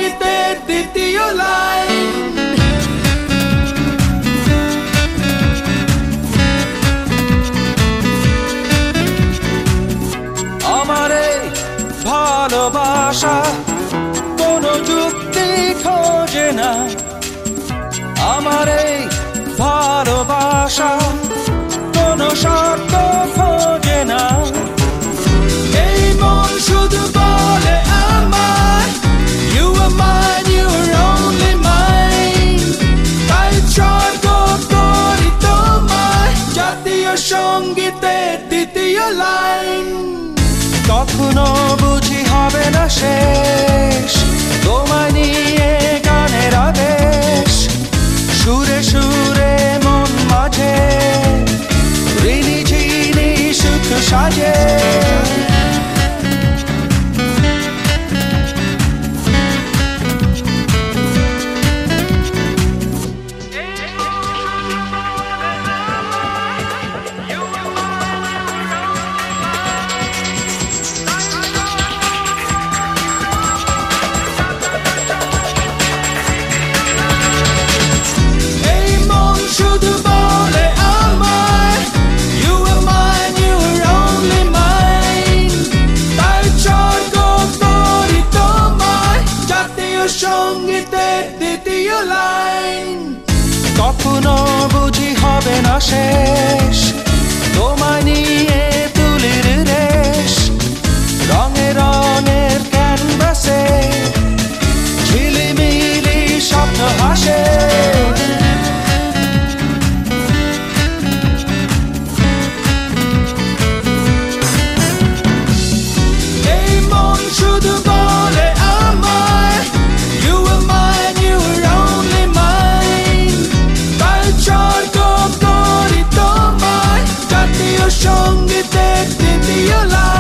সঙ্গীতের দ্বিতীয় লাইন। আমার এই ভালোবাসা কোনো যুক্তি খোঁজে না, আমার এই ভালোবাসা কোনো শর্ত খোঁজে না। এই মন শুধু বলে আমায় You are mine, you are only mine। তাই স্বর্গ করি তোমায়, জাতীয় সঙ্গীতের দ্বিতীয় লাইন। কখনো বুঝি হবে না শেষ তোমায় নিয়ে গানের আদেশ, সুরে সুরে মন মাঝে ঋণী ঝিনি সুখ সাজে। সঙ্গীতের দ্বিতীয় লাইন। কখনো বুঝি হবে না শেষ তোমায় নিয়ে তুলির রেশ, রঙে রঙের ক্যানভাসে ঝিলিমিলি স্বপ্ন হাসে। এই মন শুধু বলে আমায় You are mine, you are only mine। তাই স্বর্গ করি তোমায়, জাতীয় সঙ্গীতের দ্বিতীয় লাইন।